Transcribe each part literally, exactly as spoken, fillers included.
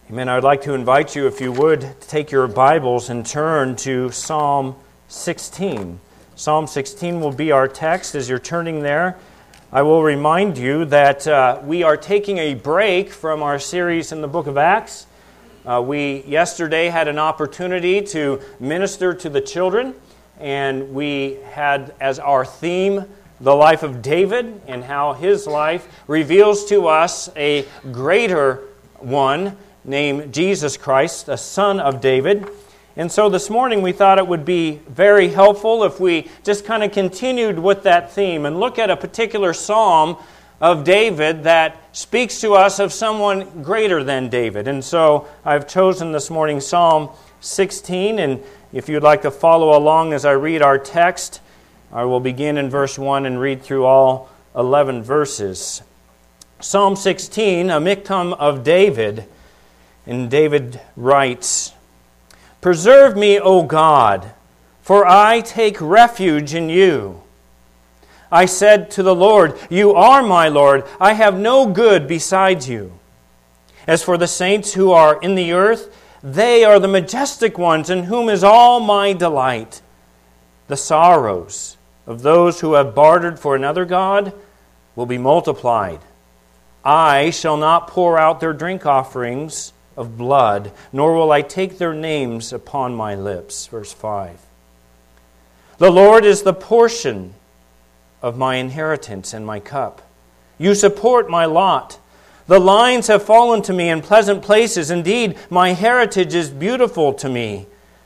Amen. I would like to invite you, if you would, to take your Bibles and turn to Psalm sixteen. Psalm sixteen will be our text. As you're turning there, I will remind you that uh, we are taking a break from our series in the book of Acts. Uh, we yesterday had an opportunity to minister to the children, and we had as our theme the life of David and how his life reveals to us a greater one named Jesus Christ, the son of David. And so this morning we thought it would be very helpful if we just kind of continued with that theme and look at a particular psalm of David that speaks to us of someone greater than David. And so I've chosen this morning Psalm sixteen, and if you'd like to follow along as I read our text, I will begin in verse one and read through all eleven verses. Psalm sixteen, a miktam of David. And David writes, "Preserve me, O God, for I take refuge in you. I said to the Lord, you are my Lord. I have no good besides you. As for the saints who are in the earth, they are the majestic ones in whom is all my delight. The sorrows of those who have bartered for another god will be multiplied. I shall not pour out their drink offerings of blood, nor will I take their names upon my lips." Verse five. "The Lord is the portion of my inheritance and my cup. You support my lot. The lines have fallen to me in pleasant places. Indeed, my heritage is beautiful to me.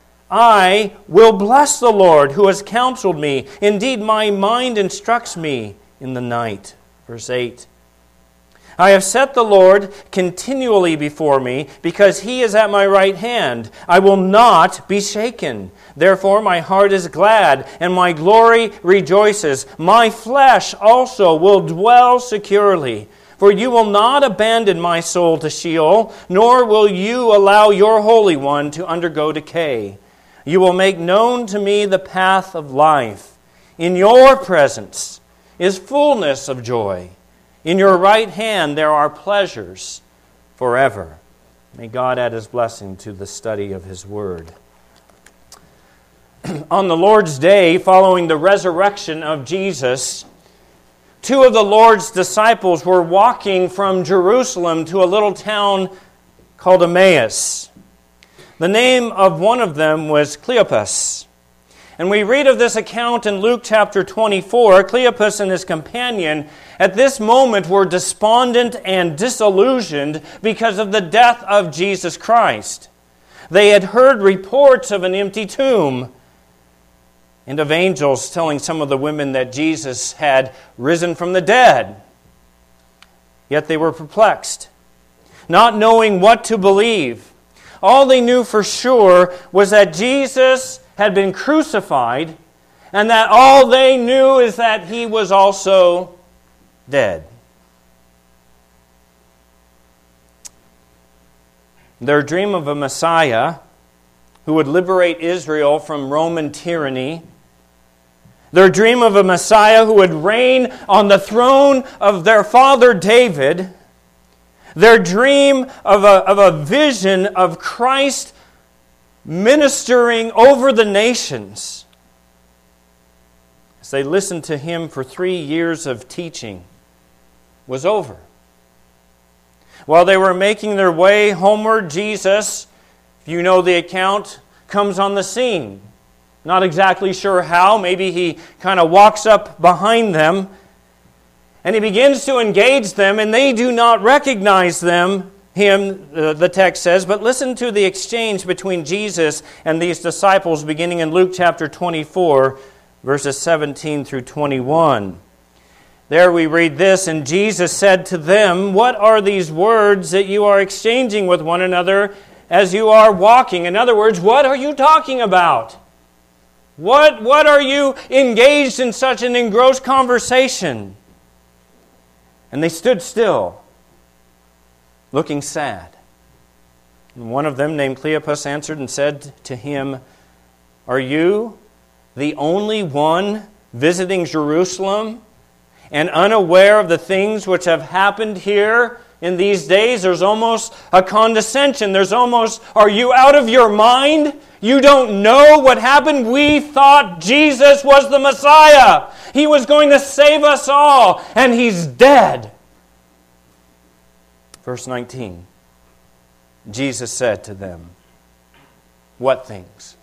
I will bless the Lord who has counseled me. Indeed, my mind instructs me in the night." Verse eight. "I have set the Lord continually before me, because He is at my right hand. I will not be shaken. Therefore my heart is glad, and my glory rejoices. My flesh also will dwell securely. For you will not abandon my soul to Sheol, nor will you allow your Holy One to undergo decay. You will make known to me the path of life. In your presence is fullness of joy. In your right hand there are pleasures forever." May God add His blessing to the study of His Word. On the Lord's Day, following the resurrection of Jesus, two of the Lord's disciples were walking from Jerusalem to a little town called Emmaus. The name of one of them was Cleopas. And we read of this account in Luke chapter twenty-four. Cleopas and his companion at this moment were despondent and disillusioned because of the death of Jesus Christ. They had heard reports of an empty tomb and of angels telling some of the women that Jesus had risen from the dead. Yet they were perplexed, not knowing what to believe. All they knew for sure was that Jesus had been crucified, and that all they knew is that He was also dead. Their dream of a Messiah who would liberate Israel from Roman tyranny, their dream of a Messiah who would reign on the throne of their father David, their dream of a, of a vision of Christ ministering over the nations, as they listened to Him for three years of teaching, was over. While they were making their way homeward, Jesus, if you know the account, comes on the scene. Not exactly sure how. Maybe He kind of walks up behind them, and He begins to engage them, and they do not recognize them. Him, uh, the text says, but listen to the exchange between Jesus and these disciples beginning in Luke chapter twenty-four, verses seventeen through twenty-one. There we read this, "And Jesus said to them, what are these words that you are exchanging with one another as you are walking?" In other words, what are you talking about? What, what are you engaged in such an engrossed conversation? And they stood still, looking sad. And one of them, named Cleopas, answered and said to him, "Are you the only one visiting Jerusalem and unaware of the things which have happened here in these days, there's almost a condescension. There's almost, are you out of your mind? You don't know what happened? We thought Jesus was the Messiah. He was going to save us all, and He's dead. Verse nineteen, Jesus said to them, what things?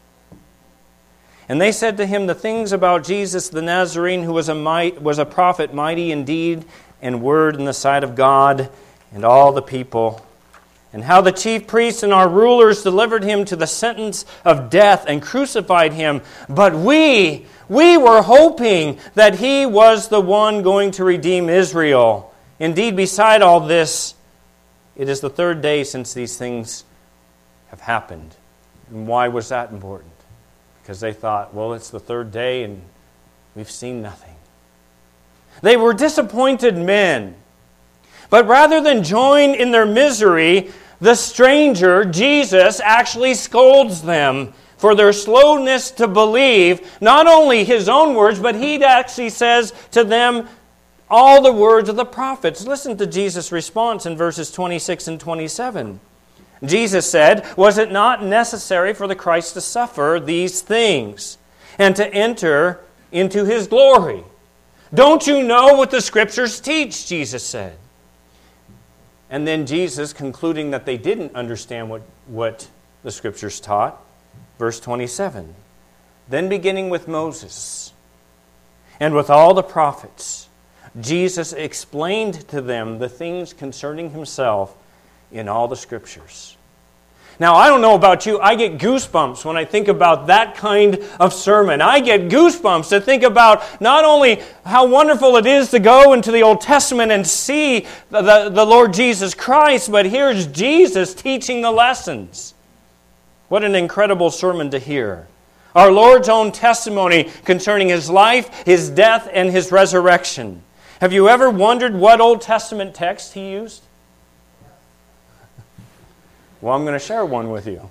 And they said to Him, the things about Jesus the Nazarene, who was a might, was a prophet, mighty in deed and word in the sight of God and all the people, and how the chief priests and our rulers delivered Him to the sentence of death and crucified Him. But we, we were hoping that He was the one going to redeem Israel. Indeed, beside all this, it is the third day since these things have happened. And why was that important? Because they thought, well, it's the third day and we've seen nothing. They were disappointed men. But rather than join in their misery, the stranger, Jesus, actually scolds them for their slowness to believe not only His own words, but He actually says to them all the words of the prophets. Listen to Jesus' response in verses twenty-six and twenty-seven. Jesus said, was it not necessary for the Christ to suffer these things and to enter into His glory? Don't you know what the Scriptures teach? Jesus said. And then Jesus, concluding that they didn't understand what, what the Scriptures taught, verse twenty-seven, then beginning with Moses and with all the prophets, Jesus explained to them the things concerning Himself in all the Scriptures. Now, I don't know about you, I get goosebumps when I think about that kind of sermon. I get goosebumps to think about not only how wonderful it is to go into the Old Testament and see the, the, the Lord Jesus Christ, but here's Jesus teaching the lessons. What an incredible sermon to hear. Our Lord's own testimony concerning His life, His death, and His resurrection. Have you ever wondered what Old Testament text He used? Well, I'm going to share one with you.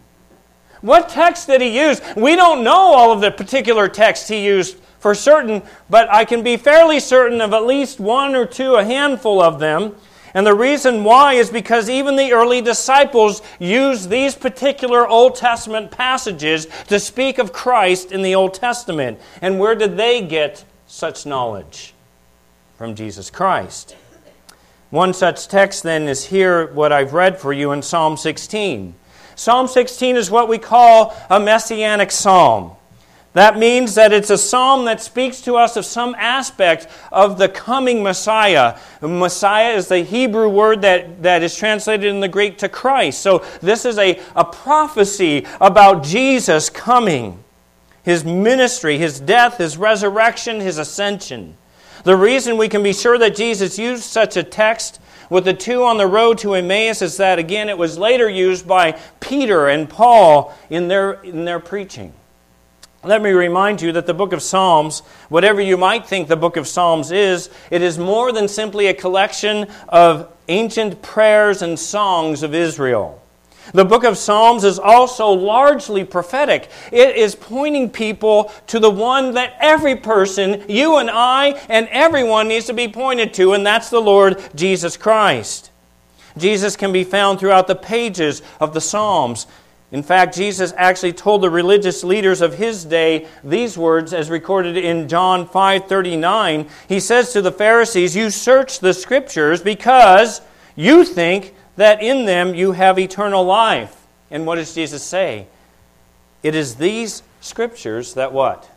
What text did He use? We don't know all of the particular texts He used for certain, but I can be fairly certain of at least one or two, a handful of them. And the reason why is because even the early disciples used these particular Old Testament passages to speak of Christ in the Old Testament. And where did they get such knowledge? From Jesus Christ. One such text then is here, what I've read for you in Psalm sixteen. Psalm sixteen is what we call a messianic psalm. That means that it's a psalm that speaks to us of some aspect of the coming Messiah. Messiah is the Hebrew word that, that is translated in the Greek to Christ. So this is a, a prophecy about Jesus coming, His ministry, His death, His resurrection, His ascension. The reason we can be sure that Jesus used such a text with the two on the road to Emmaus is that, again, it was later used by Peter and Paul in their, in their preaching. Let me remind you that the book of Psalms, whatever you might think the book of Psalms is, it is more than simply a collection of ancient prayers and songs of Israel. The book of Psalms is also largely prophetic. It is pointing people to the one that every person, you and I, and everyone needs to be pointed to, and that's the Lord Jesus Christ. Jesus can be found throughout the pages of the Psalms. In fact, Jesus actually told the religious leaders of His day these words as recorded in John five thirty-nine. He says to the Pharisees, "You search the Scriptures because you think that in them you have eternal life." And what does Jesus say? It is these Scriptures that what?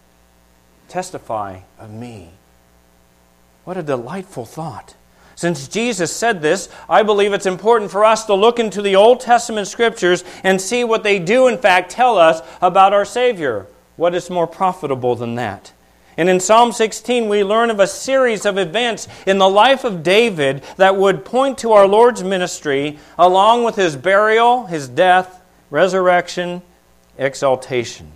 Testify of me. What a delightful thought. Since Jesus said this, I believe it's important for us to look into the Old Testament Scriptures and see what they do in fact tell us about our Savior. What is more profitable than that? And in Psalm sixteen, we learn of a series of events in the life of David that would point to our Lord's ministry, along with His burial, His death, resurrection, exaltation.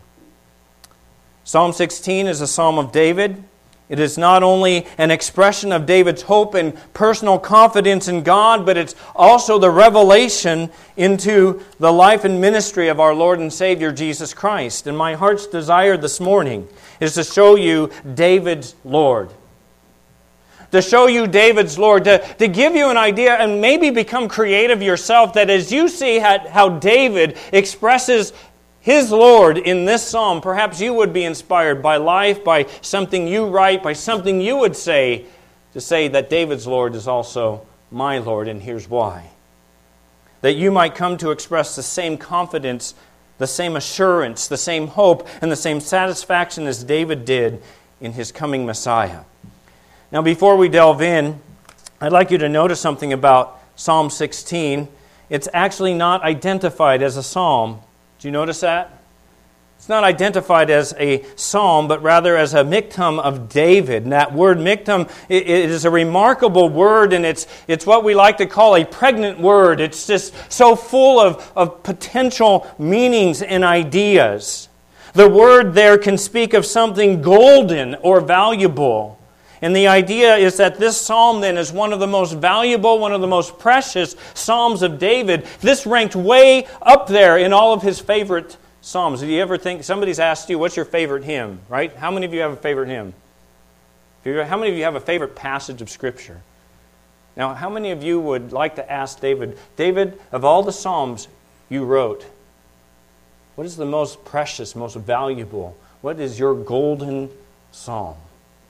Psalm sixteen is a psalm of David. It is not only an expression of David's hope and personal confidence in God, but it's also the revelation into the life and ministry of our Lord and Savior, Jesus Christ. And my heart's desire this morning is to show you David's Lord. to show you David's Lord, to, to give you an idea and maybe become creative yourself, that as you see how, how David expresses his Lord in this psalm, perhaps you would be inspired by life, by something you write, by something you would say, to say that David's Lord is also my Lord, and here's why. That you might come to express the same confidence, the same assurance, the same hope, and the same satisfaction as David did in his coming Messiah. Now, before we delve in, I'd like you to notice something about Psalm sixteen. It's actually not identified as a psalm. Do you notice that? It's not identified as a psalm, but rather as a miktam of David. And that word miktam, it, it is a remarkable word, and it's it's what we like to call a pregnant word. It's just so full of, of potential meanings and ideas. The word there can speak of something golden or valuable. And the idea is that this psalm then is one of the most valuable, one of the most precious psalms of David. This ranked way up there in all of his favorite psalms. Do you ever think, somebody's asked you, what's your favorite hymn, right? How many of you have a favorite hymn? How many of you have a favorite passage of Scripture? Now, how many of you would like to ask David, David, of all the psalms you wrote, what is the most precious, most valuable? What is your golden psalm?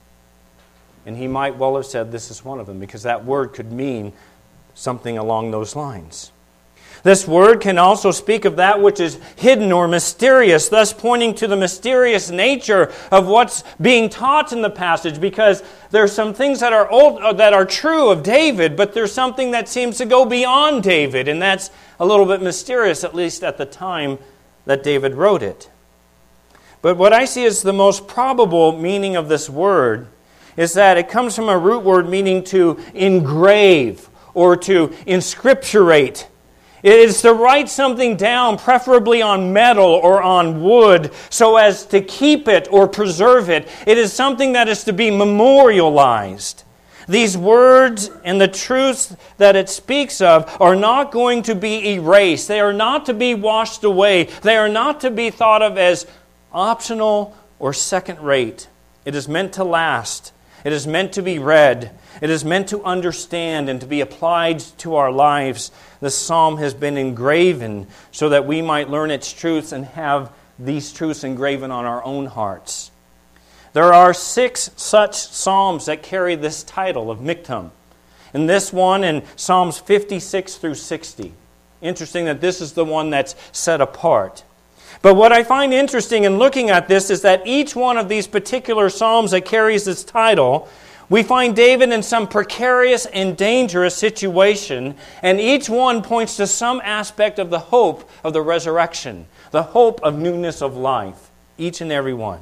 And he might well have said this is one of them, because that word could mean something along those lines. This word can also speak of that which is hidden or mysterious, thus pointing to the mysterious nature of what's being taught in the passage, because there's some things that are old, that are true of David, but there's something that seems to go beyond David, and that's a little bit mysterious, at least at the time that David wrote it. But what I see as the most probable meaning of this word is that it comes from a root word meaning to engrave or to inscripturate. It is to write something down, preferably on metal or on wood, so as to keep it or preserve it. It is something that is to be memorialized. These words and the truths that it speaks of are not going to be erased. They are not to be washed away. They are not to be thought of as optional or second rate. It is meant to last. It is meant to be read. It is meant to understand and to be applied to our lives. The psalm has been engraven so that we might learn its truths and have these truths engraven on our own hearts. There are six such psalms that carry this title of Miktam. And this one in Psalms fifty-six through sixty. Interesting that this is the one that's set apart. But what I find interesting in looking at this is that each one of these particular psalms that carries this title, we find David in some precarious and dangerous situation, and each one points to some aspect of the hope of the resurrection, the hope of newness of life, each and every one.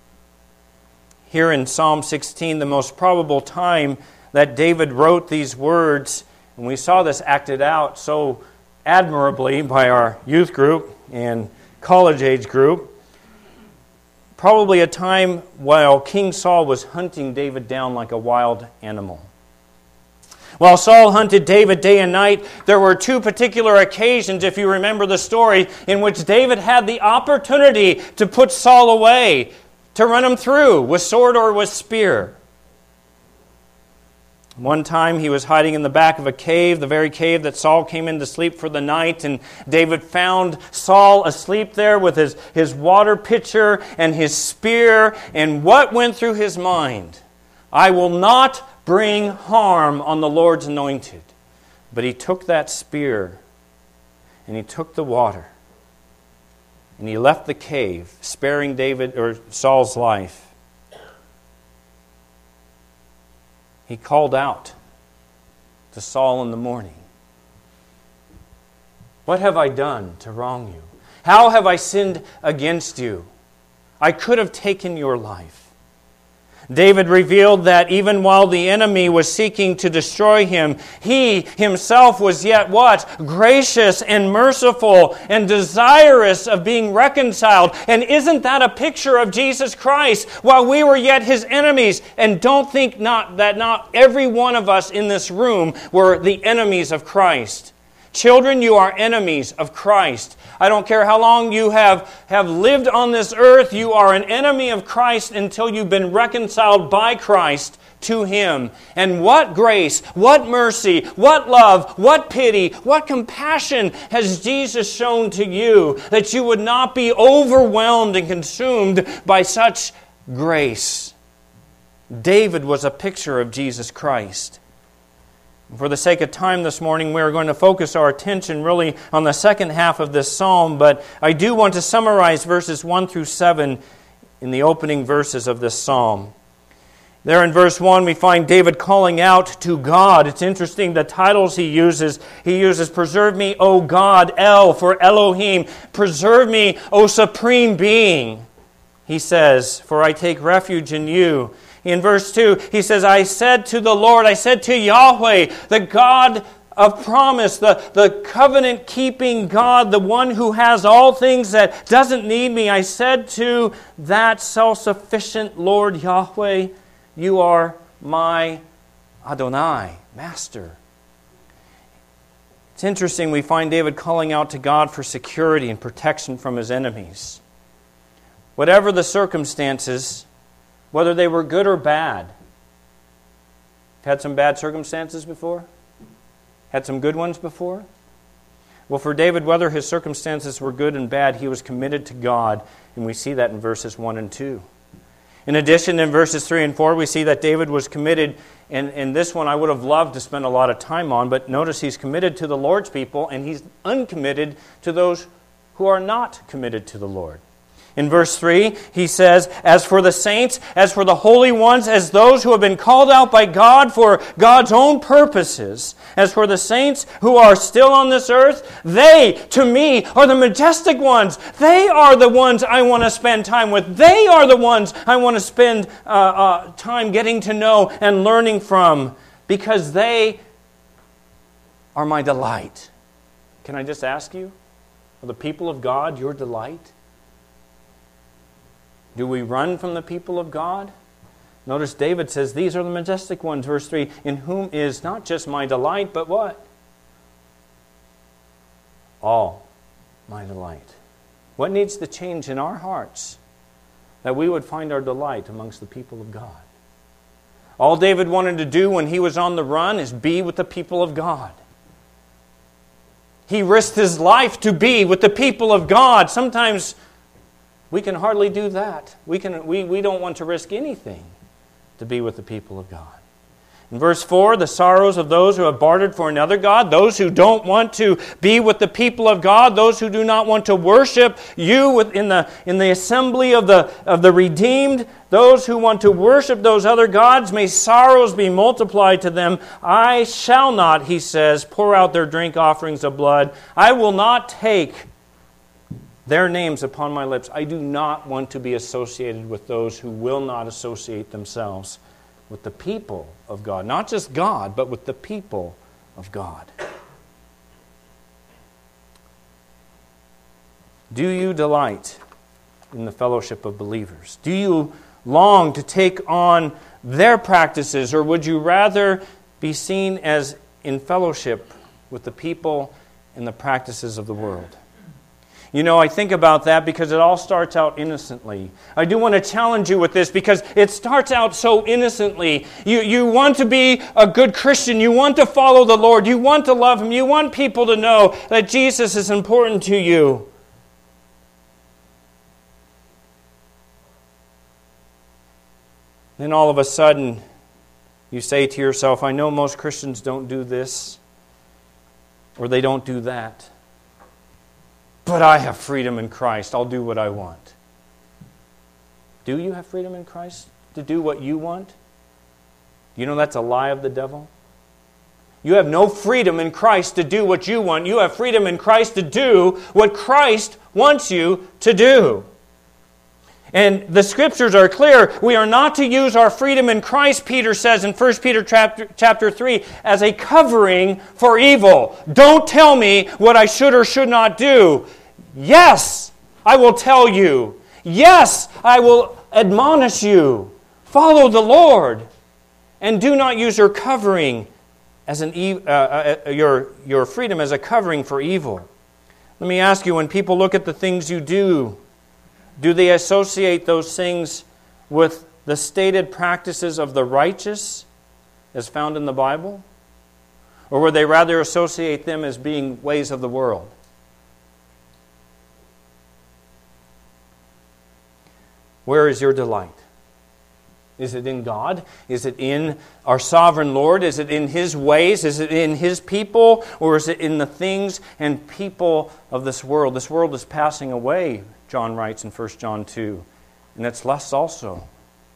Here in Psalm sixteen, the most probable time that David wrote these words, and we saw this acted out so admirably by our youth group and college age group, probably a time while King Saul was hunting David down like a wild animal. While Saul hunted David day and night, there were two particular occasions, if you remember the story, in which David had the opportunity to put Saul away, to run him through with sword or with spear. One time he was hiding in the back of a cave, the very cave that Saul came in to sleep for the night, and David found Saul asleep there with his, his water pitcher and his spear, and what went through his mind? I will not bring harm on the Lord's anointed. But he took that spear, and he took the water, and he left the cave, sparing David or Saul's life. He called out to Saul in the morning, "What have I done to wrong you? How have I sinned against you? I could have taken your life." David revealed that even while the enemy was seeking to destroy him, he himself was yet what? Gracious and merciful and desirous of being reconciled. And isn't that a picture of Jesus Christ? While we were yet his enemies, and don't think not that not every one of us in this room were the enemies of Christ. Children, you are enemies of Christ. I don't care how long you have, have lived on this earth, you are an enemy of Christ until you've been reconciled by Christ to Him. And what grace, what mercy, what love, what pity, what compassion has Jesus shown to you that you would not be overwhelmed and consumed by such grace? David was a picture of Jesus Christ. For the sake of time this morning, we are going to focus our attention really on the second half of this psalm, but I do want to summarize verses one through seven in the opening verses of this psalm. There in verse one, we find David calling out to God. It's interesting the titles he uses. He uses, "Preserve me, O God," El for Elohim. "Preserve me, O Supreme Being," he says, "for I take refuge in you." In verse two, he says, "I said to the Lord," I said to Yahweh, the God of promise, the, the covenant-keeping God, the one who has all things, that doesn't need me. I said to that self-sufficient Lord Yahweh, "You are my Adonai," Master. It's interesting, we find David calling out to God for security and protection from his enemies. Whatever the circumstances, whether they were good or bad. Had some bad circumstances before? Had some good ones before? Well, for David, whether his circumstances were good and bad, he was committed to God, and we see that in verses one and two. In addition, in verses three and four, we see that David was committed, and, and this one I would have loved to spend a lot of time on, but notice he's committed to the Lord's people, and he's uncommitted to those who are not committed to the Lord. In verse three, he says, "As for the saints, as for the holy ones, as those who have been called out by God for God's own purposes, as for the saints who are still on this earth, they, to me, are the majestic ones. They are the ones I want to spend time with. They are the ones I want to spend uh, uh, time getting to know and learning from, because they are my delight." Can I just ask you, are the people of God your delight? Do we run from the people of God? Notice David says, "These are the majestic ones," verse three, "in whom is not just my delight, but what? All my delight." What needs to change in our hearts that we would find our delight amongst the people of God? All David wanted to do when he was on the run is be with the people of God. He risked his life to be with the people of God. Sometimes we can hardly do that. We, can, we, we don't want to risk anything to be with the people of God. In verse four, the sorrows of those who have bartered for another God, those who don't want to be with the people of God, those who do not want to worship you in the, in the assembly of the, of the redeemed, those who want to worship those other gods, may sorrows be multiplied to them. "I shall not," he says, "pour out their drink offerings of blood. I will not take their names upon my lips." I do not want to be associated with those who will not associate themselves with the people of God. Not just God, but with the people of God. Do you delight in the fellowship of believers? Do you long to take on their practices, or would you rather be seen as in fellowship with the people and the practices of the world? You know, I think about that because it all starts out innocently. I do want to challenge you with this because it starts out so innocently. You, you want to be a good Christian. You want to follow the Lord. You want to love Him. You want people to know that Jesus is important to you. Then all of a sudden, you say to yourself, "I know most Christians don't do this, or they don't do that. But I have freedom in Christ. I'll do what I want." Do you have freedom in Christ to do what you want? You know that's a lie of the devil. You have no freedom in Christ to do what you want. You have freedom in Christ to do what Christ wants you to do. And the Scriptures are clear. We are not to use our freedom in Christ, Peter says in First Peter chapter, chapter three, as a covering for evil. Don't tell me what I should or should not do. Yes, I will tell you. Yes, I will admonish you. Follow the Lord. And do not use your covering as an e- uh, uh, your, your freedom as a covering for evil. Let me ask you, when people look at the things you do, do they associate those things with the stated practices of the righteous as found in the Bible? Or would they rather associate them as being ways of the world? Where is your delight? Is it in God? Is it in our sovereign Lord? Is it in His ways? Is it in His people? Or is it in the things and people of this world? This world is passing away, John writes in First John two. And its lusts also.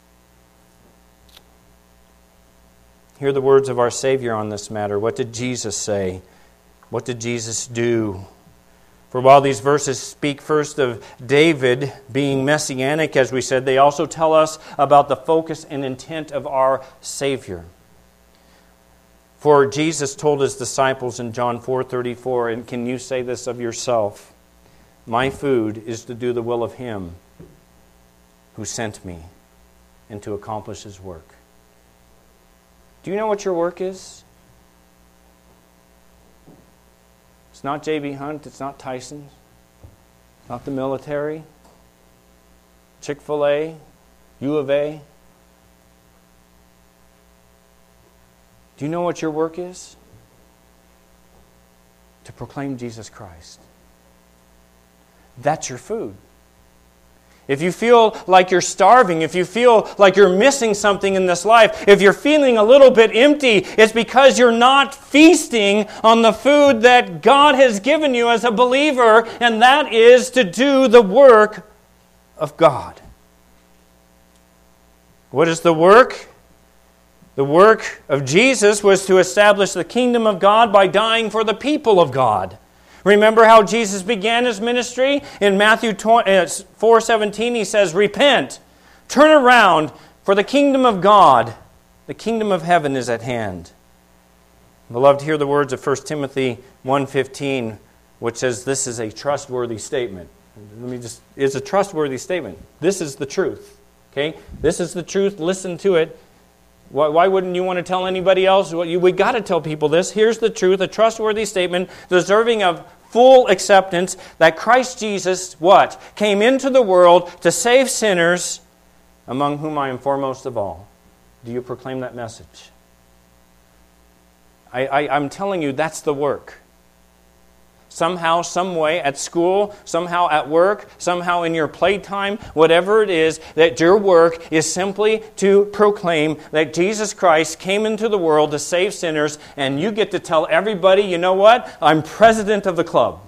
Hear the words of our Savior on this matter. What did Jesus say? What did Jesus do? For while these verses speak first of David being messianic, as we said, they also tell us about the focus and intent of our Savior. For Jesus told His disciples in John four thirty-four, and can you say this of yourself? My food is to do the will of Him who sent me and to accomplish His work. Do you know what your work is? It's not J B. Hunt. It's not Tyson's. It's not the military. Chick-fil-A. U of A. Do you know what your work is? To proclaim Jesus Christ. That's your food. If you feel like you're starving, if you feel like you're missing something in this life, if you're feeling a little bit empty, it's because you're not feasting on the food that God has given you as a believer, and that is to do the work of God. What is the work? The work of Jesus was to establish the kingdom of God by dying for the people of God. Remember how Jesus began His ministry? In Matthew four seventeen, He says, repent, turn around, for the kingdom of God, the kingdom of heaven is at hand. Beloved, hear the words of First Timothy one fifteen, which says this is a trustworthy statement. Let me just, it's a trustworthy statement. This is the truth. Okay? This is the truth. Listen to it. Why, why wouldn't you want to tell anybody else? Well, you, we got to tell people this. Here's the truth, a trustworthy statement, deserving of full acceptance, that Christ Jesus, what? Came into the world to save sinners, among whom I am foremost of all. Do you proclaim that message? I, I, I'm telling you, that's the work. Somehow, some way, at school, somehow at work, somehow in your playtime, whatever it is, that your work is simply to proclaim that Jesus Christ came into the world to save sinners, and you get to tell everybody, you know what? I'm president of the club.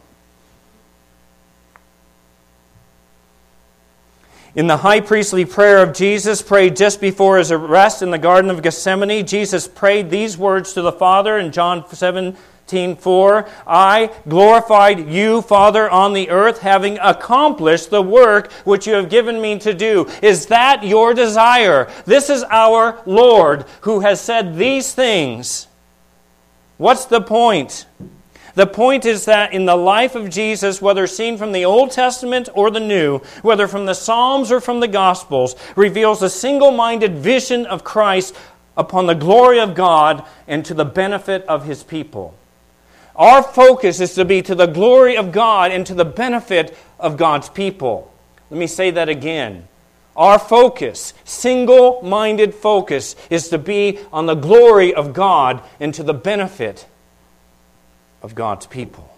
In the high priestly prayer of Jesus, prayed just before His arrest in the Garden of Gethsemane, Jesus prayed these words to the Father in John seven four, I glorified you, Father, on the earth, having accomplished the work which you have given me to do. Is that your desire? This is our Lord who has said these things. What's the point? The point is that in the life of Jesus, whether seen from the Old Testament or the New, whether from the Psalms or from the Gospels, reveals a single-minded vision of Christ upon the glory of God and to the benefit of His people. Our focus is to be to the glory of God and to the benefit of God's people. Let me say that again. Our focus, single-minded focus, is to be on the glory of God and to the benefit of God's people.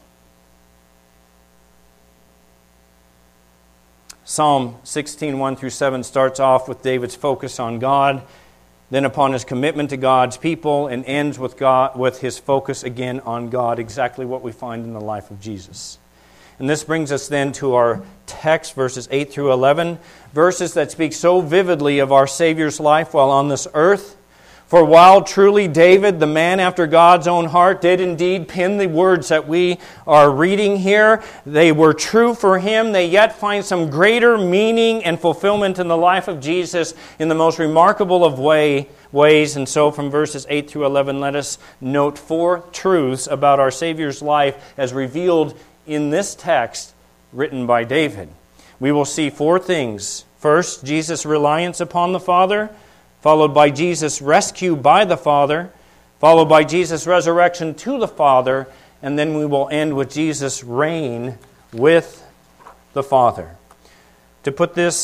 Psalm sixteen, one through seven starts off with David's focus on God, then upon his commitment to God's people, and ends with God with his focus again on God, exactly what we find in the life of Jesus. And this brings us then to our text, verses eight through eleven, verses that speak so vividly of our Savior's life while on this earth. For while truly David, the man after God's own heart, did indeed pen the words that we are reading here, they were true for him, they yet find some greater meaning and fulfillment in the life of Jesus in the most remarkable of way, ways. And so from verses eight through eleven, let us note four truths about our Savior's life as revealed in this text written by David. We will see four things. First, Jesus' reliance upon the Father, followed by Jesus' rescue by the Father, followed by Jesus' resurrection to the Father, and then we will end with Jesus' reign with the Father. To put this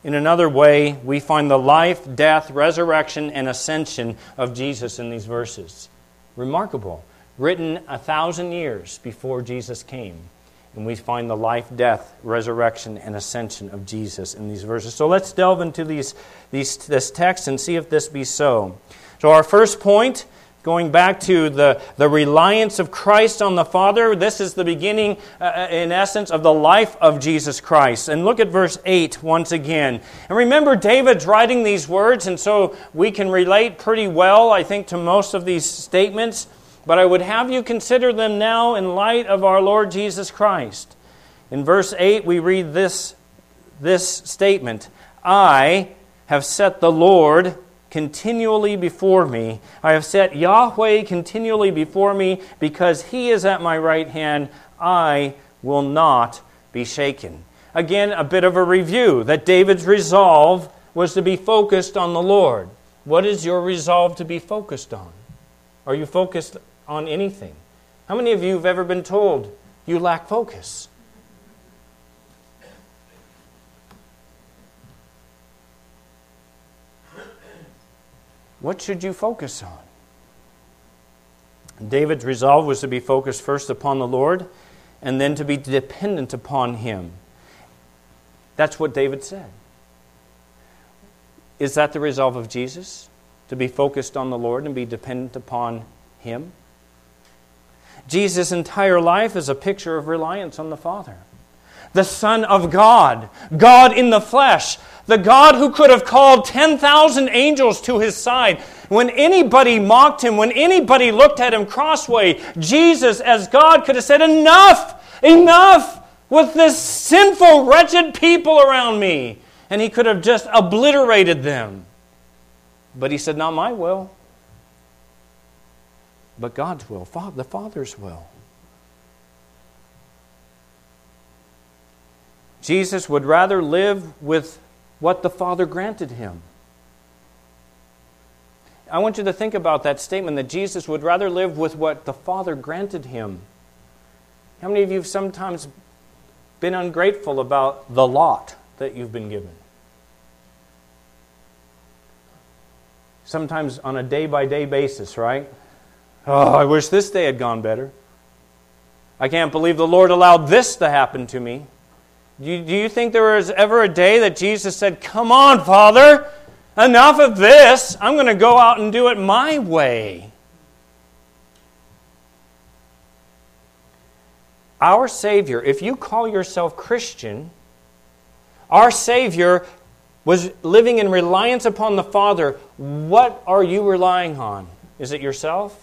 In another way, we find the life, death, resurrection, and ascension of Jesus in these verses. Remarkable. Written a thousand years before Jesus came. And we find the life, death, resurrection, and ascension of Jesus in these verses. So let's delve into these, these this text and see if this be so. So our first point, going back to the, the reliance of Christ on the Father, this is the beginning, uh, in essence, of the life of Jesus Christ. And look at verse eight once again. And remember, David's writing these words, and so we can relate pretty well, I think, to most of these statements. But I would have you consider them now in light of our Lord Jesus Christ. In verse eight, we read this, this statement, I have set the Lord continually before me. I have set Yahweh continually before me, because He is at my right hand. I will not be shaken. Again, a bit of a review, that David's resolve was to be focused on the Lord. What is your resolve to be focused on? Are you focused on anything? How many of you have ever been told you lack focus? What should you focus on? David's resolve was to be focused first upon the Lord and then to be dependent upon Him. That's what David said. Is that the resolve of Jesus? To be focused on the Lord and be dependent upon Him? Jesus' entire life is a picture of reliance on the Father. The Son of God, God in the flesh, the God who could have called ten thousand angels to His side. When anybody mocked Him, when anybody looked at Him crossway, Jesus as God could have said, enough, enough with this sinful, wretched people around me. And He could have just obliterated them. But He said, not my will, but God's will, the Father's will. Jesus would rather live with what the Father granted Him. I want you to think about that statement, that Jesus would rather live with what the Father granted Him. How many of you have sometimes been ungrateful about the lot that you've been given? Sometimes on a day-by-day basis, right? Oh, I wish this day had gone better. I can't believe the Lord allowed this to happen to me. Do you, do you think there was ever a day that Jesus said, come on, Father, enough of this. I'm going to go out and do it my way. Our Savior, if you call yourself Christian, our Savior was living in reliance upon the Father. What are you relying on? Is it yourself?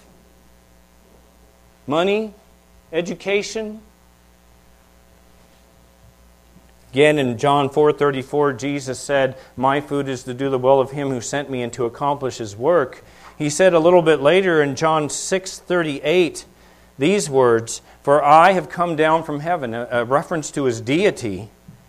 Money? Education? Again, in John four thirty-four, Jesus said, my food is to do the will of Him who sent me and to accomplish His work. He said a little bit later in John six thirty-eight, these words, for I have come down from heaven, a, a reference to His deity.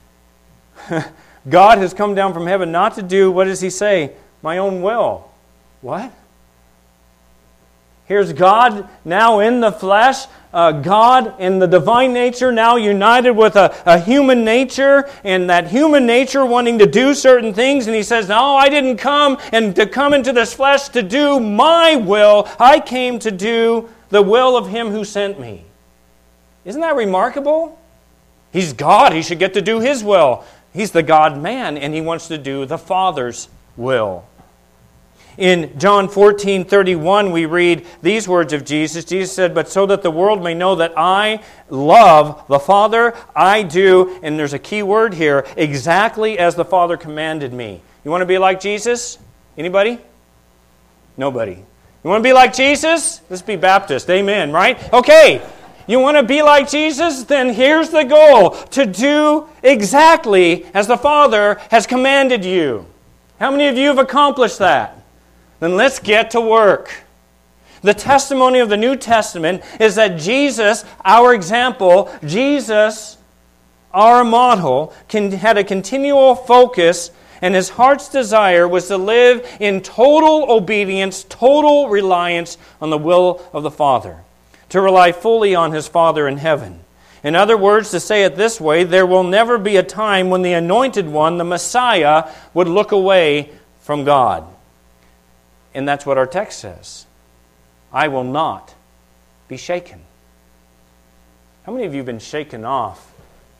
God has come down from heaven not to do, what does He say? My own will. What? Here's God now in the flesh, uh, God in the divine nature now united with a, a human nature, and that human nature wanting to do certain things, and He says, no, I didn't come and to come into this flesh to do my will. I came to do the will of Him who sent me. Isn't that remarkable? He's God. He should get to do His will. He's the God-man, and He wants to do the Father's will. In John fourteen thirty-one, we read these words of Jesus. Jesus said, but so that the world may know that I love the Father, I do, and there's a key word here, exactly as the Father commanded me. You want to be like Jesus? Anybody? Nobody. You want to be like Jesus? Let's be Baptist. Amen, right? Okay. You want to be like Jesus? Then here's the goal, to do exactly as the Father has commanded you. How many of you have accomplished that? Then let's get to work. The testimony of the New Testament is that Jesus, our example, Jesus, our model, had a continual focus, and His heart's desire was to live in total obedience, total reliance on the will of the Father, to rely fully on His Father in heaven. In other words, to say it this way, there will never be a time when the Anointed One, the Messiah, would look away from God. And that's what our text says. I will not be shaken. How many of you have been shaken off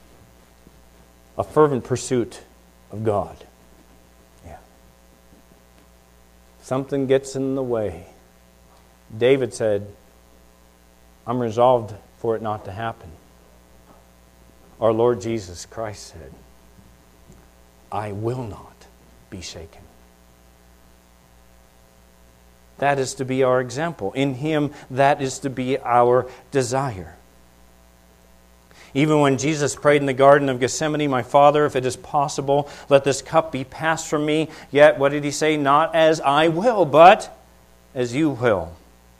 a fervent pursuit of God? Yeah. Something gets in the way. David said, I'm resolved for it not to happen. Our Lord Jesus Christ said, I will not be shaken. That is to be our example. In Him, that is to be our desire. Even when Jesus prayed in the Garden of Gethsemane, my Father, if it is possible, let this cup be passed from me. Yet, what did He say? Not as I will, but as you will.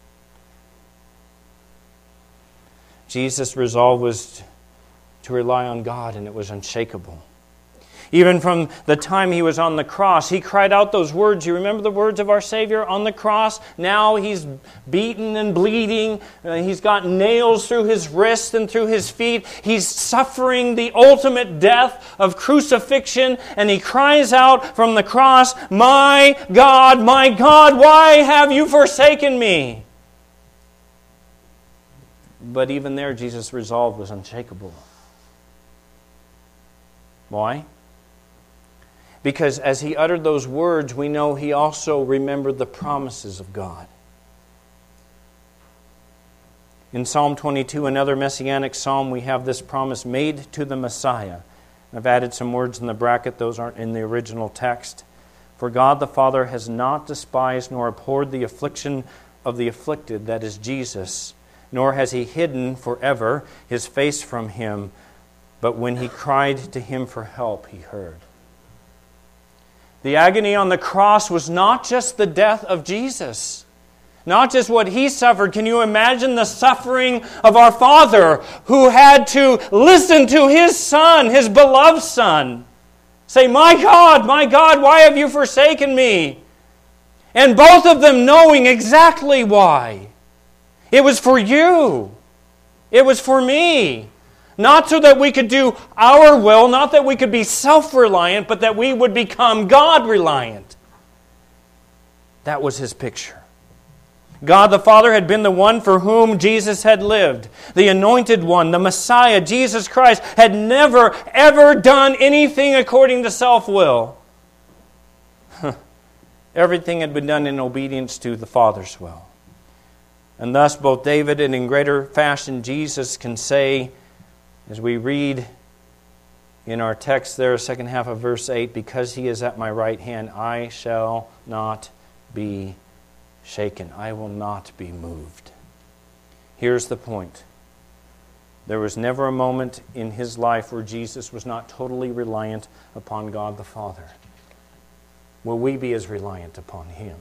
Jesus' resolve was to rely on God, and it was unshakable. Even from the time He was on the cross, He cried out those words. You remember the words of our Savior on the cross? Now He's beaten and bleeding. Uh, he's got nails through His wrists and through His feet. He's suffering the ultimate death of crucifixion. And He cries out from the cross, My God, my God, why have you forsaken me? But even there, Jesus' resolve was unshakable. Why? Because as He uttered those words, we know He also remembered the promises of God. In Psalm twenty-two, another messianic psalm, we have this promise made to the Messiah. I've added some words in the bracket. Those aren't in the original text. For God the Father has not despised nor abhorred the affliction of the afflicted, that is Jesus, nor has He hidden forever His face from him. But when he cried to Him for help, He heard. The agony on the cross was not just the death of Jesus, not just what He suffered. Can you imagine the suffering of our Father who had to listen to His Son, His beloved Son, say, My God, my God, why have you forsaken me? And both of them knowing exactly why. It was for you. It was for me. Not so that we could do our will, not that we could be self-reliant, but that we would become God-reliant. That was His picture. God the Father had been the one for whom Jesus had lived. The Anointed One, the Messiah, Jesus Christ, had never, ever done anything according to self-will. Everything had been done in obedience to the Father's will. And thus both David and in greater fashion Jesus can say, as we read in our text there, second half of verse eight, because He is at my right hand, I shall not be shaken. I will not be moved. Here's the point. There was never a moment in His life where Jesus was not totally reliant upon God the Father. Will we be as reliant upon Him?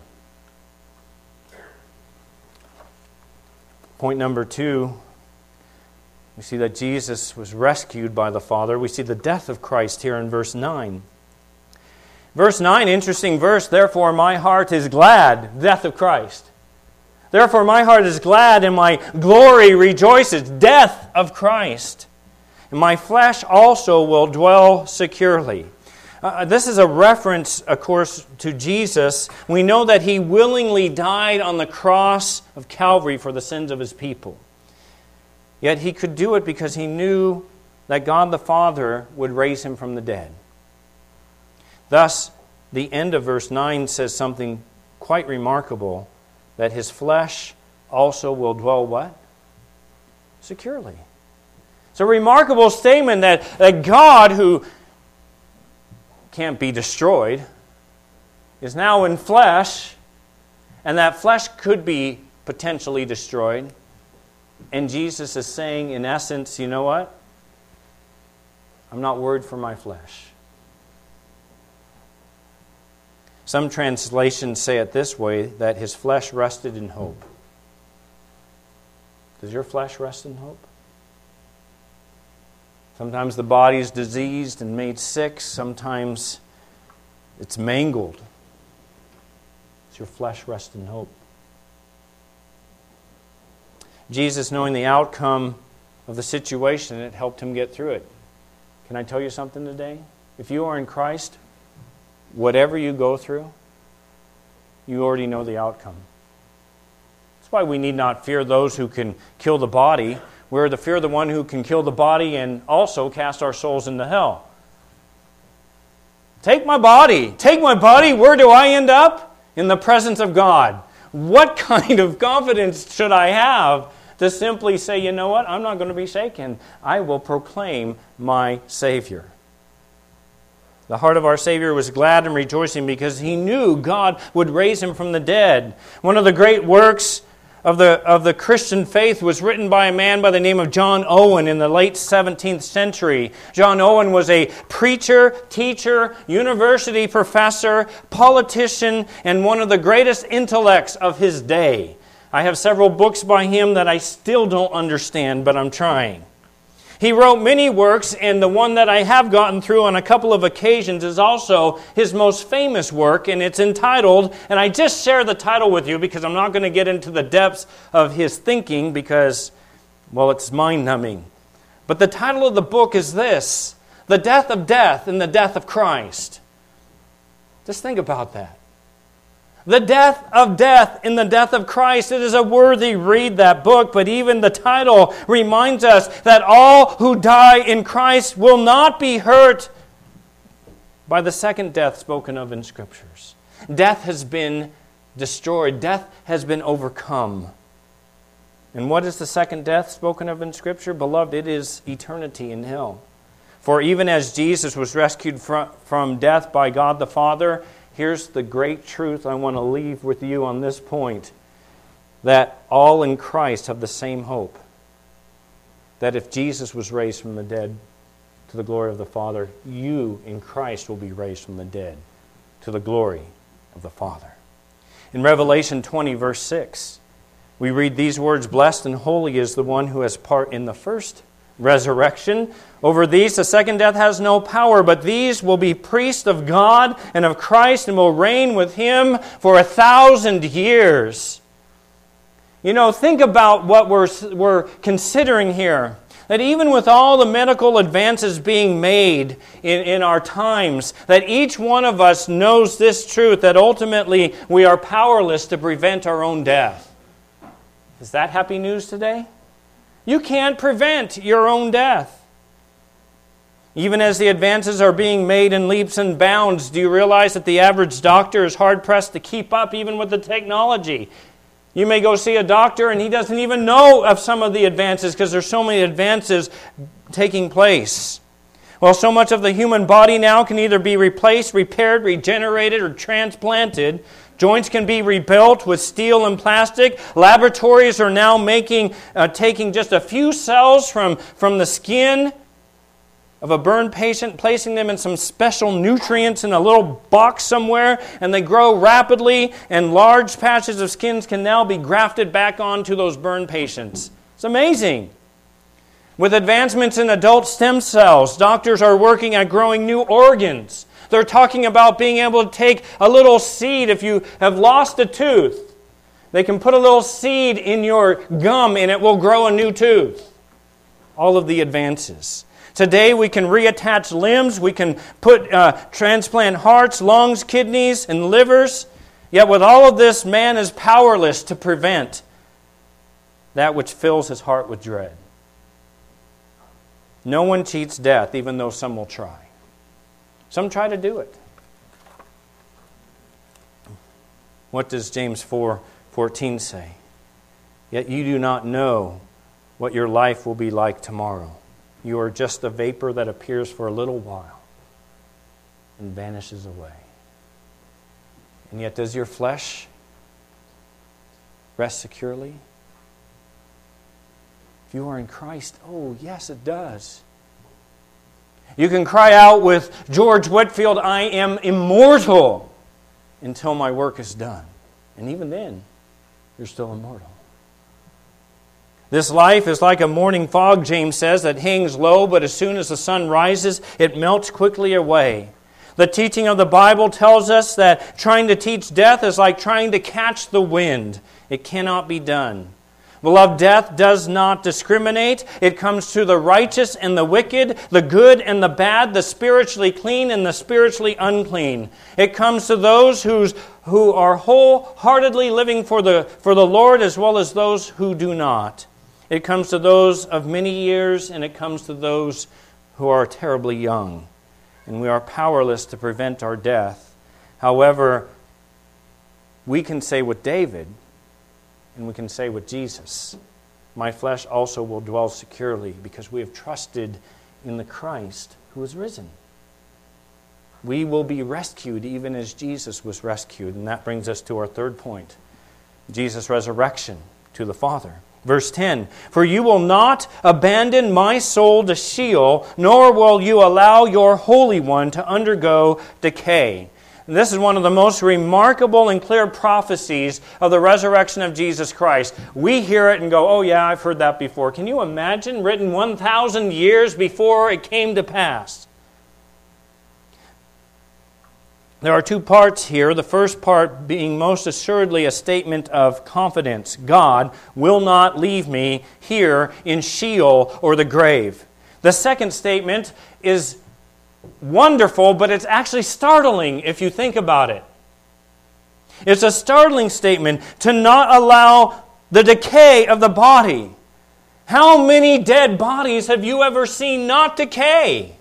Point number two, we see that Jesus was rescued by the Father. We see the death of Christ here in verse nine. Verse nine, interesting verse, therefore my heart is glad, death of Christ. Therefore my heart is glad and my glory rejoices, death of Christ. And my flesh also will dwell securely. Uh, this is a reference, of course, to Jesus. We know that He willingly died on the cross of Calvary for the sins of His people. Yet He could do it because He knew that God the Father would raise Him from the dead. Thus, the end of verse nine says something quite remarkable, that His flesh also will dwell what? Securely. It's a remarkable statement that, that God, who can't be destroyed, is now in flesh, and that flesh could be potentially destroyed. And Jesus is saying, in essence, you know what? I'm not worried for my flesh. Some translations say it this way, that His flesh rested in hope. Does your flesh rest in hope? Sometimes the body is diseased and made sick. Sometimes it's mangled. Does your flesh rest in hope? Jesus, knowing the outcome of the situation, and it helped him get through it. Can I tell you something today? If you are in Christ, whatever you go through, you already know the outcome. That's why we need not fear those who can kill the body. We're to fear the one who can kill the body and also cast our souls into hell. Take my body. Take my body. Where do I end up? In the presence of God. What kind of confidence should I have to simply say, you know what? I'm not going to be shaken. I will proclaim my Savior. The heart of our Savior was glad and rejoicing because he knew God would raise him from the dead. One of the great works of the, of the Christian faith was written by a man by the name of John Owen in the late seventeenth century. John Owen was a preacher, teacher, university professor, politician, and one of the greatest intellects of his day. I have several books by him that I still don't understand, but I'm trying. He wrote many works, and the one that I have gotten through on a couple of occasions is also his most famous work, and it's entitled, and I just share the title with you because I'm not going to get into the depths of his thinking because, well, it's mind-numbing. But the title of the book is this, The Death of Death and the Death of Christ. Just think about that. The death of death in the death of Christ. It is a worthy read, that book, but even the title reminds us that all who die in Christ will not be hurt by the second death spoken of in Scriptures. Death has been destroyed. Death has been overcome. And what is the second death spoken of in Scripture? Beloved, it is eternity in hell. For even as Jesus was rescued from, from death by God the Father, here's the great truth I want to leave with you on this point, that all in Christ have the same hope. That if Jesus was raised from the dead to the glory of the Father, you in Christ will be raised from the dead to the glory of the Father. In Revelation twenty, verse six, we read these words, "Blessed and holy is the one who has part in the first resurrection. Over these the second death has no power, but these will be priests of God and of Christ and will reign with Him for a thousand years." You know, think about what we're, we're considering here. That even with all the medical advances being made in, in our times, that each one of us knows this truth, that ultimately we are powerless to prevent our own death. Is that happy news today? You can't prevent your own death. Even as the advances are being made in leaps and bounds, do you realize that the average doctor is hard-pressed to keep up even with the technology? You may go see a doctor and he doesn't even know of some of the advances because there's so many advances taking place. Well, so much of the human body now can either be replaced, repaired, regenerated, or transplanted. Joints can be rebuilt with steel and plastic. Laboratories are now making, uh, taking just a few cells from, from the skin of a burned patient, placing them in some special nutrients in a little box somewhere, and they grow rapidly, and large patches of skins can now be grafted back onto those burned patients. It's amazing. With advancements in adult stem cells, doctors are working at growing new organs. They're talking about being able to take a little seed if you have lost a tooth. They can put a little seed in your gum and it will grow a new tooth. All of the advances. Today we can reattach limbs, we can put uh, transplant hearts, lungs, kidneys, and livers. Yet with all of this, man is powerless to prevent that which fills his heart with dread. No one cheats death, even though some will try. Some try to do it. What does James four fourteen say? Yet you do not know what your life will be like tomorrow. You are just a vapor that appears for a little while and vanishes away. And yet does your flesh rest securely? If you are in Christ, oh yes it does. You can cry out with George Whitefield, "I am immortal until my work is done." And even then, you're still immortal. This life is like a morning fog, James says, that hangs low, but as soon as the sun rises, it melts quickly away. The teaching of the Bible tells us that trying to teach death is like trying to catch the wind. It cannot be done. Beloved, death does not discriminate. It comes to the righteous and the wicked, the good and the bad, the spiritually clean and the spiritually unclean. It comes to those who's, who are wholeheartedly living for the, for the Lord as well as those who do not. It comes to those of many years, and it comes to those who are terribly young. And we are powerless to prevent our death. However, we can say with David, and we can say with Jesus, my flesh also will dwell securely because we have trusted in the Christ who is risen. We will be rescued even as Jesus was rescued. And that brings us to our third point, Jesus' resurrection to the Father. Verse ten, for you will not abandon my soul to Sheol, nor will you allow your Holy One to undergo decay. And this is one of the most remarkable and clear prophecies of the resurrection of Jesus Christ. We hear it and go, oh yeah, I've heard that before. Can you imagine? Written one thousand years before it came to pass. There are two parts here. The first part being most assuredly a statement of confidence. God will not leave me here in Sheol or the grave. The second statement is wonderful, but it's actually startling if you think about it. It's a startling statement to not allow the decay of the body. How many dead bodies have you ever seen not decay?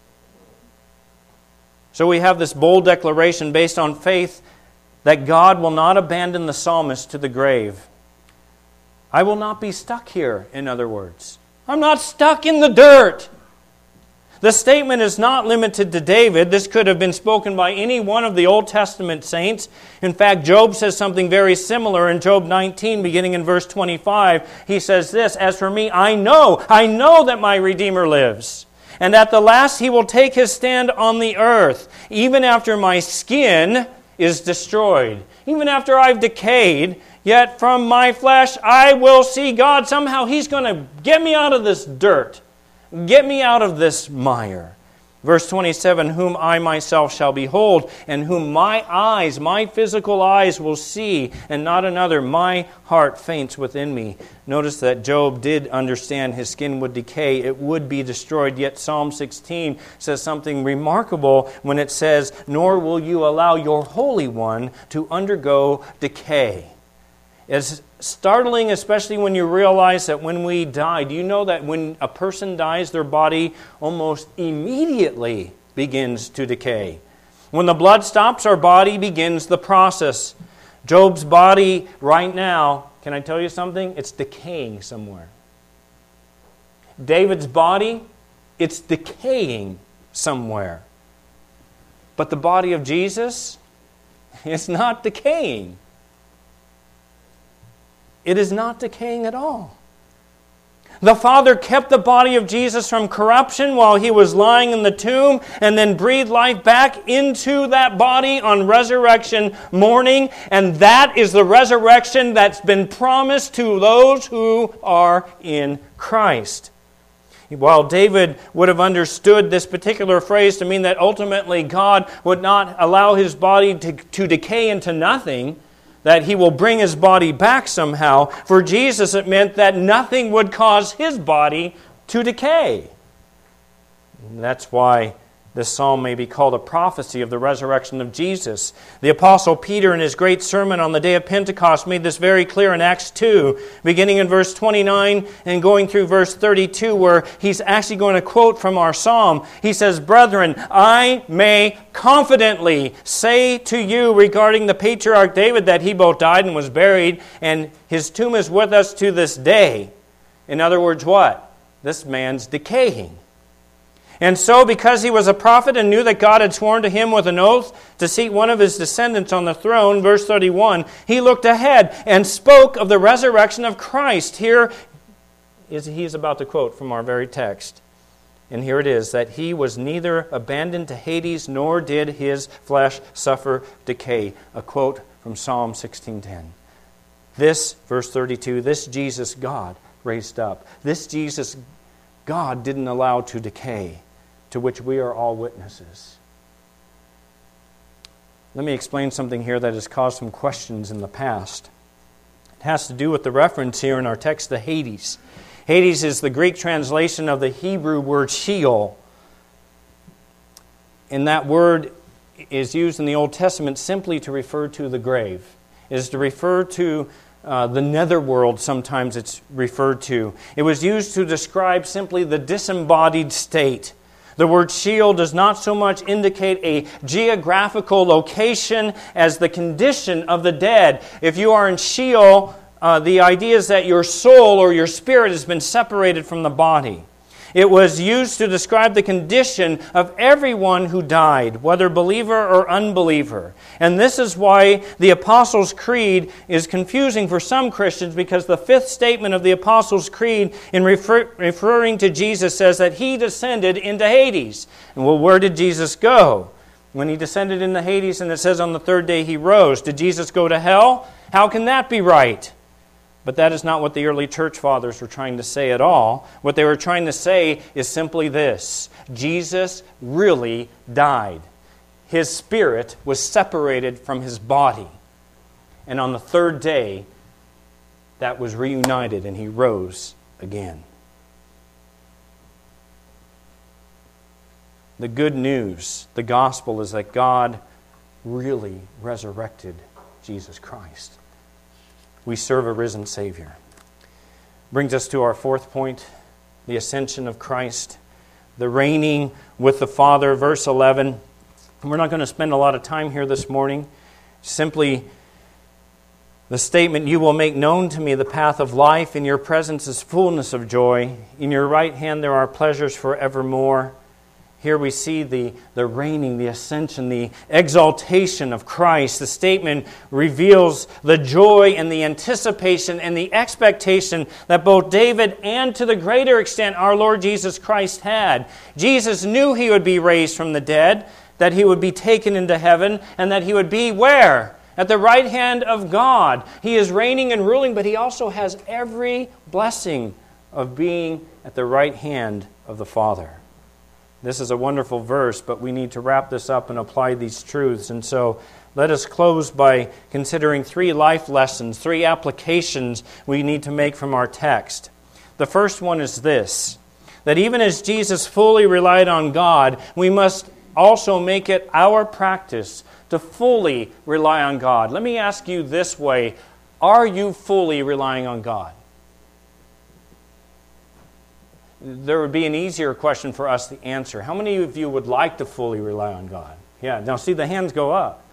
So we have this bold declaration based on faith that God will not abandon the psalmist to the grave. I will not be stuck here, in other words. I'm not stuck in the dirt. The statement is not limited to David. This could have been spoken by any one of the Old Testament saints. In fact, Job says something very similar in Job nineteen, beginning in verse twenty-five. He says this, as for me, I know, I know that my Redeemer lives. And at the last he will take his stand on the earth, even after my skin is destroyed. Even after I've decayed, yet from my flesh I will see God. Somehow He's going to get me out of this dirt. Get me out of this mire. Verse twenty-seven, whom I myself shall behold, and whom my eyes, my physical eyes will see, and not another. My heart faints within me. Notice that Job did understand his skin would decay. It would be destroyed. Yet Psalm sixteen says something remarkable when it says, nor will you allow your Holy One to undergo decay. It's startling, especially when you realize that when we die, do you know that when a person dies, their body almost immediately begins to decay? When the blood stops, our body begins the process. Job's body right now, can I tell you something? It's decaying somewhere. David's body, it's decaying somewhere. But the body of Jesus, it's not decaying. It is not decaying at all. The Father kept the body of Jesus from corruption while He was lying in the tomb and then breathed life back into that body on resurrection morning. And that is the resurrection that's been promised to those who are in Christ. While David would have understood this particular phrase to mean that ultimately God would not allow His body to, to decay into nothing, that He will bring His body back somehow. For Jesus, it meant that nothing would cause His body to decay. And that's why this psalm may be called a prophecy of the resurrection of Jesus. The Apostle Peter, in his great sermon on the day of Pentecost, made this very clear in Acts two, beginning in verse twenty-nine and going through verse thirty-two, where he's actually going to quote from our psalm. He says, brethren, I may confidently say to you regarding the patriarch David that he both died and was buried, and his tomb is with us to this day. In other words, what? This man's decaying. And so, because he was a prophet and knew that God had sworn to him with an oath to seat one of his descendants on the throne, verse thirty-one, he looked ahead and spoke of the resurrection of Christ. Here is he's about to quote from our very text. And here it is, that he was neither abandoned to Hades, nor did his flesh suffer decay. A quote from Psalm sixteen ten. This, verse thirty-two, this Jesus God raised up. This Jesus God didn't allow to decay, to which we are all witnesses. Let me explain something here that has caused some questions in the past. It has to do with the reference here in our text to Hades. Hades is the Greek translation of the Hebrew word Sheol. And that word is used in the Old Testament simply to refer to the grave. It is to refer to uh, the netherworld, sometimes it's referred to. It was used to describe simply the disembodied state. The word Sheol does not so much indicate a geographical location as the condition of the dead. If you are in Sheol, uh, the idea is that your soul or your spirit has been separated from the body. It was used to describe the condition of everyone who died, whether believer or unbeliever. And this is why the Apostles' Creed is confusing for some Christians, because the fifth statement of the Apostles' Creed in refer- referring to Jesus says that He descended into Hades. And well, where did Jesus go? When He descended into Hades and it says on the third day He rose, did Jesus go to hell? How can that be right? But that is not what the early church fathers were trying to say at all. What they were trying to say is simply this: Jesus really died. His spirit was separated from His body. And on the third day, that was reunited and He rose again. The good news, the gospel, is that God really resurrected Jesus Christ. We serve a risen Savior. Brings us to our fourth point, the ascension of Christ, the reigning with the Father. Verse eleven. We're not going to spend a lot of time here this morning. Simply the statement, "You will make known to me the path of life. In your presence is fullness of joy. In your right hand there are pleasures forevermore." Here we see the, the reigning, the ascension, the exaltation of Christ. The statement reveals the joy and the anticipation and the expectation that both David and, to the greater extent, our Lord Jesus Christ had. Jesus knew He would be raised from the dead, that He would be taken into heaven, and that He would be where? At the right hand of God. He is reigning and ruling, but He also has every blessing of being at the right hand of the Father. This is a wonderful verse, but we need to wrap this up and apply these truths. And so let us close by considering three life lessons, three applications we need to make from our text. The first one is this: that even as Jesus fully relied on God, we must also make it our practice to fully rely on God. Let me ask you this way: are you fully relying on God? There would be an easier question for us to answer. How many of you would like to fully rely on God? Yeah, now see, the hands go up.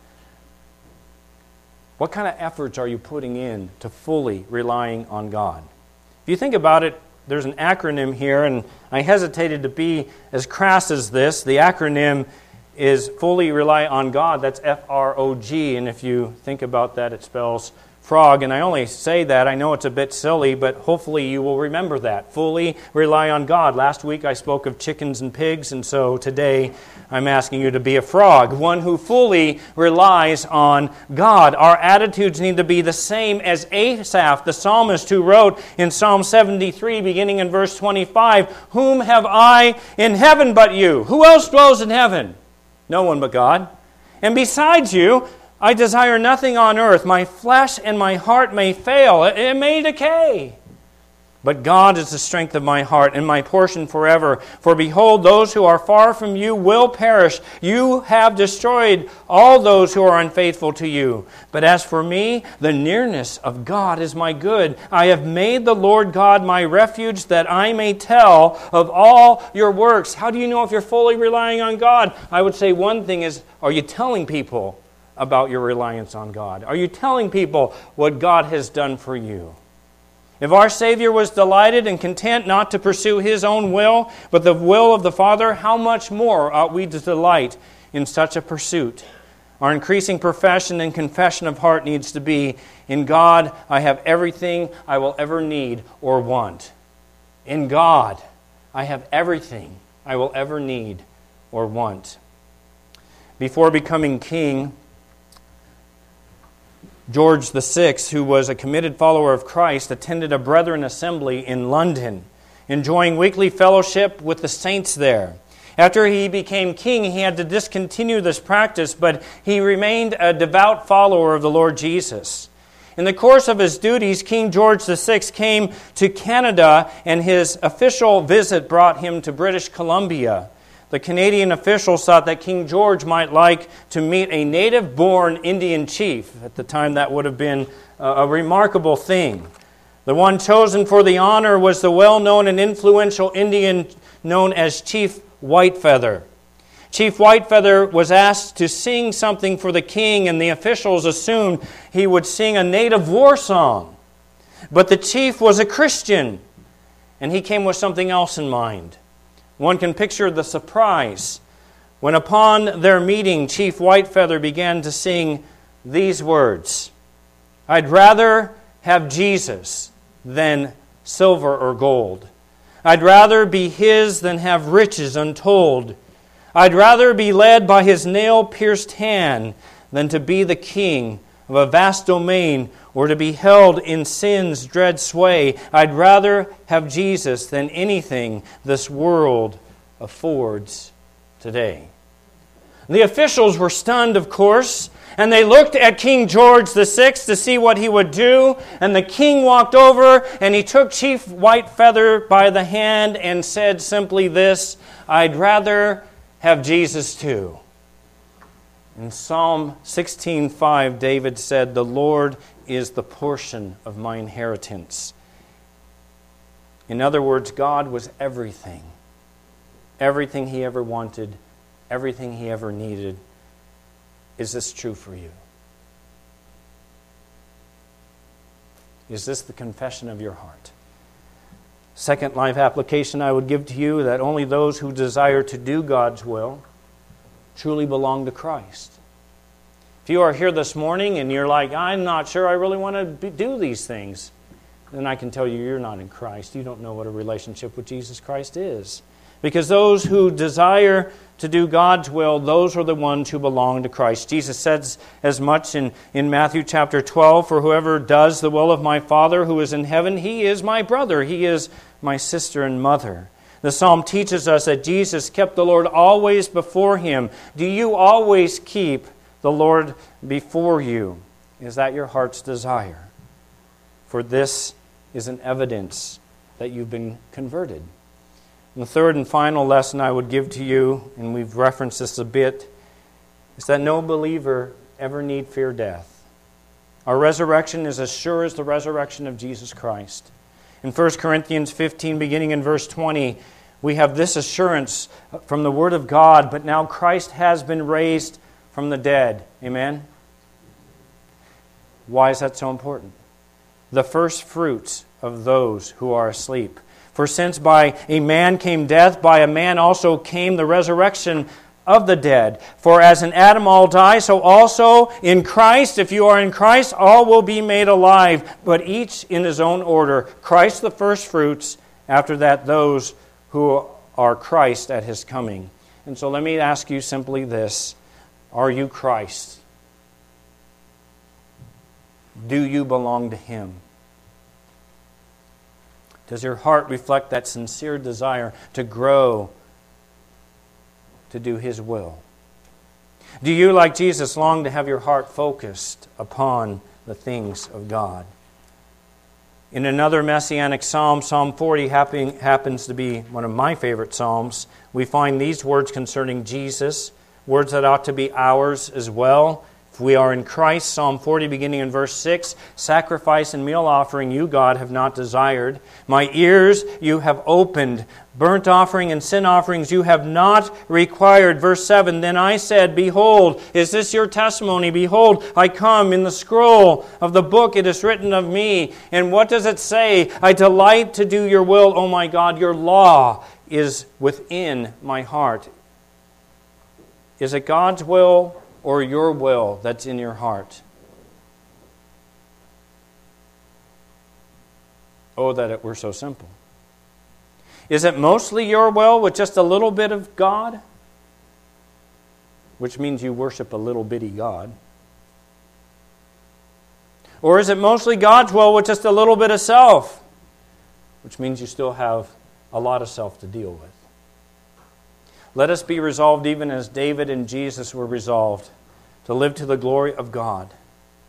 What kind of efforts are you putting in to fully relying on God? If you think about it, there's an acronym here, and I hesitated to be as crass as this. The acronym is fully rely on God. That's F R O G, and if you think about that, it spells frog. And I only say that, I know it's a bit silly, but hopefully you will remember that. Fully rely on God. Last week I spoke of chickens and pigs, and so today I'm asking you to be a frog, one who fully relies on God. Our attitudes need to be the same as Asaph, the psalmist, who wrote in Psalm seventy-three, beginning in verse twenty-five, "Whom have I in heaven but you?" Who else dwells in heaven? No one but God. "And besides you, I desire nothing on earth. My flesh and my heart may fail. It may decay. But God is the strength of my heart and my portion forever. For behold, those who are far from you will perish. You have destroyed all those who are unfaithful to you. But as for me, the nearness of God is my good. I have made the Lord God my refuge, that I may tell of all your works." How do you know if you're fully relying on God? I would say one thing is, are you telling people about your reliance on God? Are you telling people what God has done for you? If our Savior was delighted and content not to pursue His own will, but the will of the Father, how much more ought we to delight in such a pursuit? Our increasing profession and confession of heart needs to be, "In God I have everything I will ever need or want." In God I have everything I will ever need or want. Before becoming king, George the Sixth, who was a committed follower of Christ, attended a Brethren assembly in London, enjoying weekly fellowship with the saints there. After he became king, he had to discontinue this practice, but he remained a devout follower of the Lord Jesus. In the course of his duties, King George the Sixth came to Canada, and his official visit brought him to British Columbia. The Canadian officials thought that King George might like to meet a native-born Indian chief. At the time, that would have been a remarkable thing. The one chosen for the honor was the well-known and influential Indian known as Chief Whitefeather. Chief Whitefeather was asked to sing something for the king, and the officials assumed he would sing a native war song. But the chief was a Christian, and he came with something else in mind. One can picture the surprise when upon their meeting, Chief Whitefeather began to sing these words: "I'd rather have Jesus than silver or gold. I'd rather be His than have riches untold. I'd rather be led by His nail-pierced hand than to be the king of a vast domain or to be held in sin's dread sway. I'd rather have Jesus than anything this world affords today." The officials were stunned, of course, and they looked at King George the Sixth to see what he would do. And the king walked over and he took Chief Whitefeather by the hand and said simply this: "I'd rather have Jesus too." In Psalm sixteen five, David said, "The Lord is the portion of my inheritance." In other words, God was everything. Everything He ever wanted, everything He ever needed. Is this true for you? Is this the confession of your heart? Second life application I would give to you, that only those who desire to do God's will truly belong to Christ. If you are here this morning and you're like, "I'm not sure I really want to do these things," then I can tell you you're not in Christ. You don't know what a relationship with Jesus Christ is. Because those who desire to do God's will, those are the ones who belong to Christ. Jesus says as much in, in Matthew chapter twelve, "For whoever does the will of my Father who is in heaven, he is my brother, he is my sister and mother." The psalm teaches us that Jesus kept the Lord always before him. Do you always keep the Lord before you? Is that your heart's desire? For this is an evidence that you've been converted. And the third and final lesson I would give to you, and we've referenced this a bit, is that no believer ever need fear death. Our resurrection is as sure as the resurrection of Jesus Christ. In First Corinthians fifteen, beginning in verse twenty, we have this assurance from the Word of God, "But now Christ has been raised from the dead." Amen? Why is that so important? "The first fruits of those who are asleep. For since by a man came death, by a man also came the resurrection of the dead. For as in Adam all die, so also in Christ, if you are in Christ, all will be made alive, but each in his own order. Christ the first fruits, after that those who are Christ at His coming." And so let me ask you simply this: are you Christ? Do you belong to Him? Does your heart reflect that sincere desire to grow, to do His will? Do you, like Jesus, long to have your heart focused upon the things of God? In another Messianic psalm, Psalm forty happen, happens to be one of my favorite psalms. We find these words concerning Jesus, words that ought to be ours as well. If we are in Christ, Psalm forty, beginning in verse six, "Sacrifice and meal offering you, God, have not desired. My ears you have opened. Burnt offering and sin offerings you have not required." Verse seven, "Then I said, Behold, is this your testimony? Behold, I come. In the scroll of the book it is written of me." And what does it say? "I delight to do your will, O my God. Your law is within my heart." Is it God's will or your will that's in your heart? Oh, that it were so simple. Is it mostly your will with just a little bit of God? Which means you worship a little bitty God. Or is it mostly God's will with just a little bit of self? Which means you still have a lot of self to deal with. Let us be resolved, even as David and Jesus were resolved, to live to the glory of God.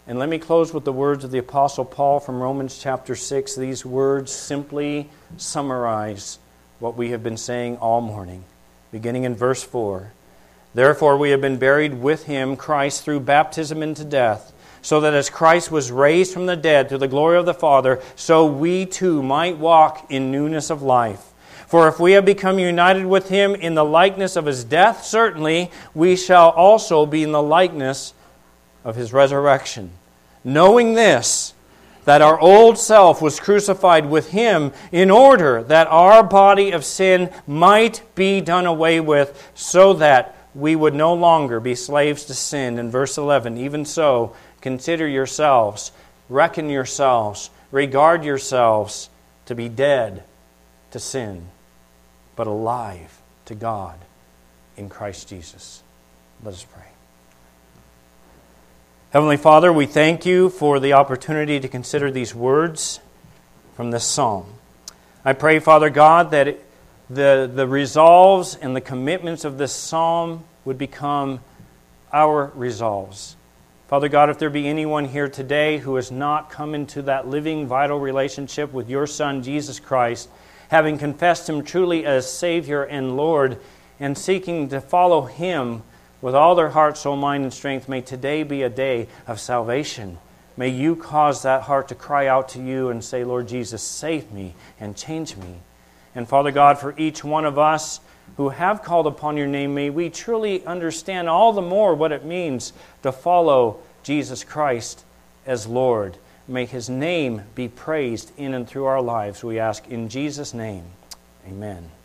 And let me close with the words of the Apostle Paul from Romans chapter six. These words simply summarize what we have been saying all morning, beginning in verse four. Therefore we have been buried with him, Christ, through baptism into death, so that as Christ was raised from the dead to the glory of the Father, so we too might walk in newness of life. For if we have become united with him in the likeness of his death, certainly we shall also be in the likeness of his resurrection. Knowing this, that our old self was crucified with him in order that our body of sin might be done away with, so that we would no longer be slaves to sin. In verse eleven, even so, consider yourselves, reckon yourselves, regard yourselves to be dead to sin, but alive to God in Christ Jesus. Let us pray. Heavenly Father, we thank you for the opportunity to consider these words from this psalm. I pray, Father God, that it, the, the resolves and the commitments of this psalm would become our resolves. Father God, if there be anyone here today who has not come into that living, vital relationship with your Son, Jesus Christ, having confessed him truly as Savior and Lord, and seeking to follow him with all their heart, soul, mind, and strength, may today be a day of salvation. May you cause that heart to cry out to you and say, Lord Jesus, save me and change me. And Father God, for each one of us who have called upon your name, may we truly understand all the more what it means to follow Jesus Christ as Lord. May his name be praised in and through our lives, we ask in Jesus' name. Amen.